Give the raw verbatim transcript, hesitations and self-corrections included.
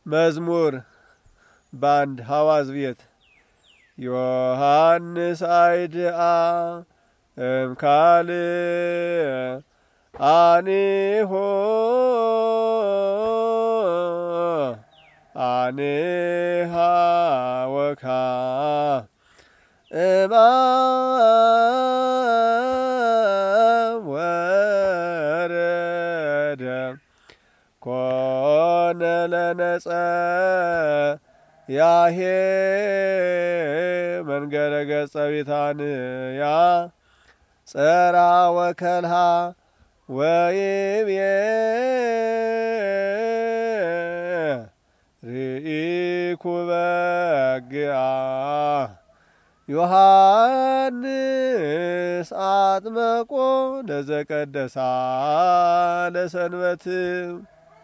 መዝሙር ባንድ ሐዋዝ ቤት ዮሐንስ አይድአ እምካል አኒሆ አኔሃ ወካ እማም ወረደ ኮነ ለነጸ ያሄ መንገረ ገጸ ቢታንያ ጸራ ወከልሃ ወይቤ ርኢኩ በግአ ዮሐንስ አጥመቆ ለዘቀደሳ ለሰንበት